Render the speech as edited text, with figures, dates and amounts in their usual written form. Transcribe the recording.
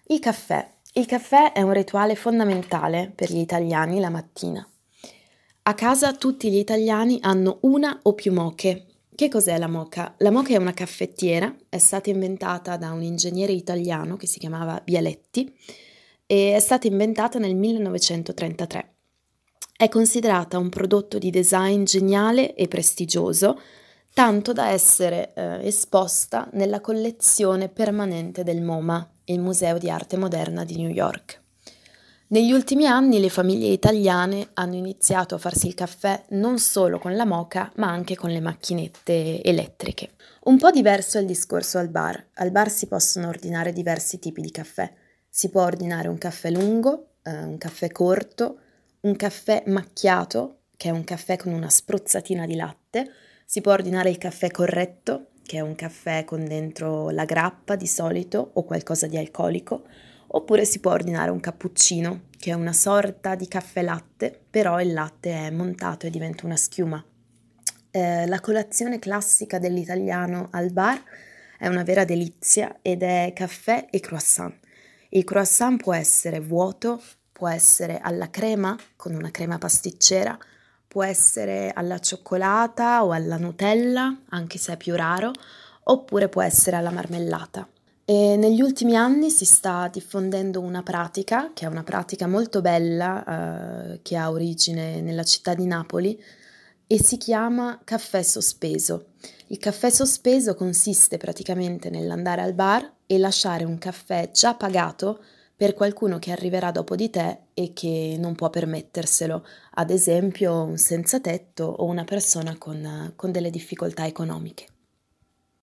Il caffè. Il caffè è un rituale fondamentale per gli italiani la mattina. A casa tutti gli italiani hanno una o più moche. Che cos'è la moka? La moka è una caffettiera, è stata inventata da un ingegnere italiano che si chiamava Bialetti e è stata inventata nel 1933. È considerata un prodotto di design geniale e prestigioso, tanto da essere esposta nella collezione permanente del MoMA, il Museo di Arte Moderna di New York. Negli ultimi anni le famiglie italiane hanno iniziato a farsi il caffè non solo con la moka, ma anche con le macchinette elettriche. Un po' diverso è il discorso al bar. Al bar si possono ordinare diversi tipi di caffè. Si può ordinare un caffè lungo, un caffè corto, un caffè macchiato, che è un caffè con una spruzzatina di latte. Si può ordinare il caffè corretto, che è un caffè con dentro la grappa di solito o qualcosa di alcolico. Oppure si può ordinare un cappuccino, che è una sorta di caffè latte, però il latte è montato e diventa una schiuma. La colazione classica dell'italiano al bar è una vera delizia ed è caffè e croissant. Il croissant può essere vuoto, può essere alla crema, con una crema pasticcera, può essere alla cioccolata o alla Nutella, anche se è più raro, oppure può essere alla marmellata. E negli ultimi anni si sta diffondendo una pratica, che è una pratica molto bella, che ha origine nella città di Napoli e si chiama caffè sospeso. Il caffè sospeso consiste praticamente nell'andare al bar e lasciare un caffè già pagato per qualcuno che arriverà dopo di te e che non può permetterselo, ad esempio un senza tetto o una persona con delle difficoltà economiche.